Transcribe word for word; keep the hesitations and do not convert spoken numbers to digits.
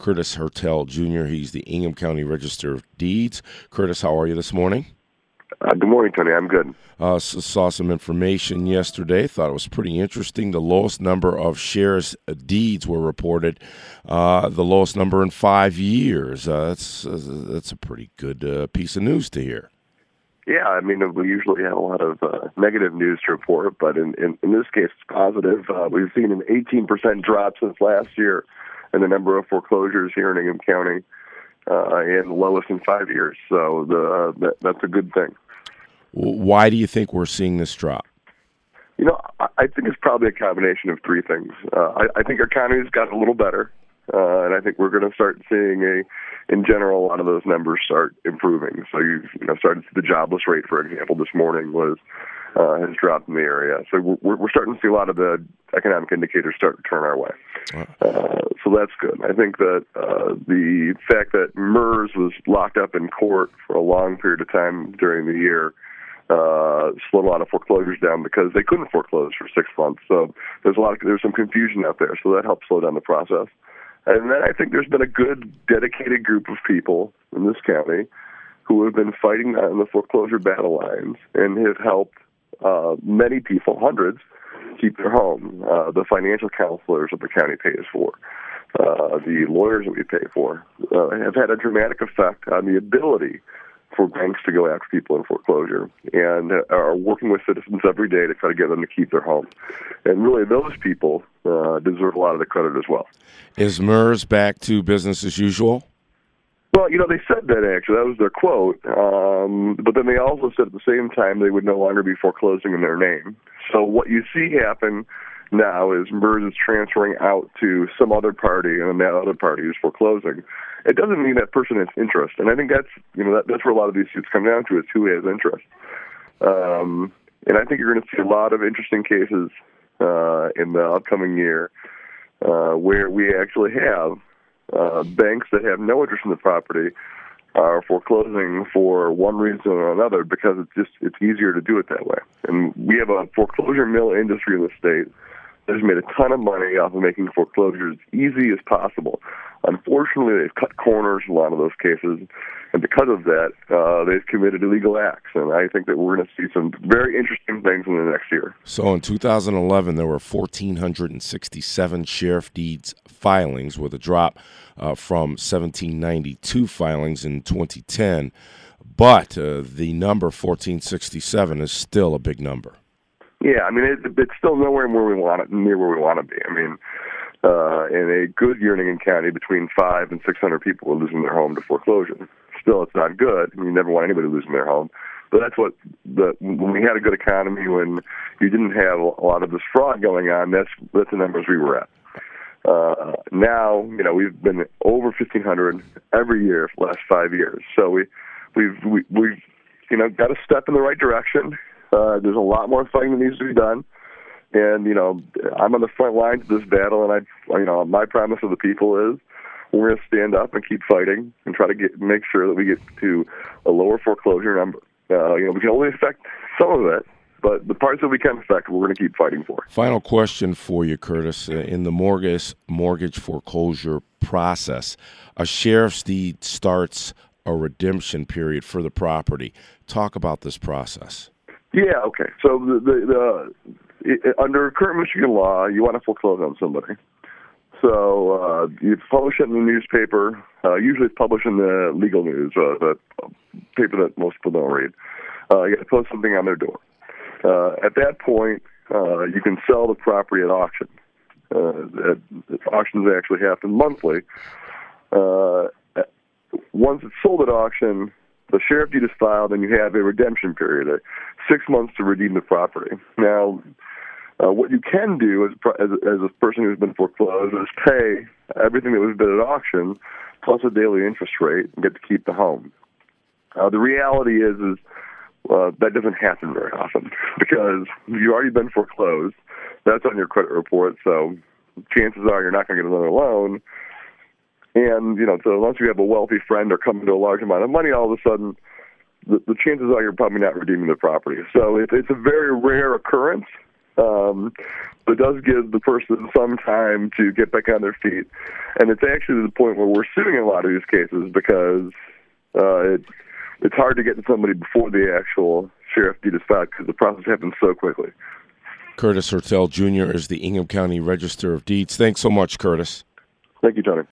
Curtis Hertel Junior He's the Ingham County Register of Deeds. Curtis, how are you this morning? Uh, good morning, Tony. I'm good. Uh, so saw some information yesterday. Thought it was pretty interesting. The lowest number of shares uh, deeds were reported, uh, the lowest number in five years. Uh, that's uh, that's a pretty good uh, piece of news to hear. Yeah, I mean, we usually have a lot of uh, negative news to report, but in, in, in this case, it's positive. Uh, we've seen an eighteen percent drop since last year in the number of foreclosures here in Ingham County, uh, and the lowest in five years. So the, uh, that, that's a good thing. Why do you think we're seeing this drop? You know, I, I think it's probably a combination of three things. Uh, I, I think our economy's gotten a little better, uh, and I think we're going to start seeing a, in general, a lot of those numbers start improving. So you've you know started to see the jobless rate, for example, this morning was uh, has dropped in the area. So we're, we're starting to see a lot of the economic indicators start to turn our way. Uh, so that's good. I think that uh, the fact that MERS was locked up in court for a long period of time during the year uh, slowed a lot of foreclosures down because they couldn't foreclose for six months. So there's a lot of, there's some confusion out there. So that helped slow down the process. And then I think there's been a good, dedicated group of people in this county who have been fighting on the foreclosure battle lines and have helped uh, many people, hundreds, keep their home. Uh, the financial counselors that the county pays for, uh, the lawyers that we pay for, uh, have had a dramatic effect on the ability for banks to go after people in foreclosure, and are working with citizens every day to try to get them to keep their home. And really, those people uh, deserve a lot of the credit as well. Is MERS back to business as usual? Well, you know, they said that, actually. That was their quote. Um, but then they also said at the same time they would no longer be foreclosing in their name. So what you see happen now is MERS is transferring out to some other party, and then that other party is foreclosing. It doesn't mean that person has interest. And I think that's, you know, that, that's where a lot of these suits come down to, is who has interest. Um, and I think you're going to see a lot of interesting cases uh, in the upcoming year uh, where we actually have uh, banks that have no interest in the property are foreclosing for one reason or another because it's just it's easier to do it that way. And we have a foreclosure mill industry in the state that has made a ton of money off of making foreclosures as easy as possible. Unfortunately, they've cut corners in a lot of those cases, and because of that, uh, they've committed illegal acts. And I think that we're going to see some very interesting things in the next year. So in two thousand eleven, there were one thousand four hundred sixty-seven sheriff deeds filings, with a drop uh, from one thousand seven hundred ninety-two filings in twenty ten. But uh, the number one thousand four hundred sixty-seven is still a big number. Yeah, I mean, it, it's still nowhere where we want it, near where we want to be. I mean, uh, in a good year in Ingham County, between five and six hundred people are losing their home to foreclosure. Still, it's not good. I mean, you never want anybody losing their home. But that's what the when we had a good economy, when you didn't have a lot of this fraud going on. That's that's the numbers we were at. Uh, now, you know, we've been over fifteen hundred every year for the last five years. So we we've we, we've you know got a step in the right direction. Uh, there's a lot more fighting that needs to be done, and you know I'm on the front lines of this battle. And I, you know, my promise to the people is we're going to stand up and keep fighting and try to get make sure that we get to a lower foreclosure number. Uh, you know, we can only affect some of it, but the parts that we can affect, we're going to keep fighting for. Final question for you, Curtis. Uh, in the mortgage mortgage foreclosure process, a sheriff's deed starts a redemption period for the property. Talk about this process. Yeah, okay. So the, the, the it, under current Michigan law, you want to foreclose on somebody. So uh, you publish it in the newspaper. Uh, usually it's published in the legal news, uh, the paper that most people don't read. Uh, you got to post something on their door. Uh, at that point, uh, you can sell the property at auction. Uh, at, at auctions actually happen monthly. Uh, once it's sold at auction, the sheriff deed is filed, and you have a redemption period, uh, six months to redeem the property. Now, uh, what you can do as, as, as a person who's been foreclosed is pay everything that was bid at auction plus a daily interest rate and get to keep the home. Uh, the reality is, is uh, that doesn't happen very often because you've already been foreclosed. That's on your credit report, so chances are you're not going to get another loan. And, you know, so unless you have a wealthy friend or come into a large amount of money, all of a sudden, the, the chances are you're probably not redeeming the property. So it, it's a very rare occurrence, Um, but it does give the person some time to get back on their feet. And it's actually to the point where we're suing a lot of these cases because uh, it, it's hard to get to somebody before the actual sheriff deed is filed because the process happens so quickly. Curtis Hertel Junior is the Ingham County Register of Deeds. Thanks so much, Curtis. Thank you, Tony.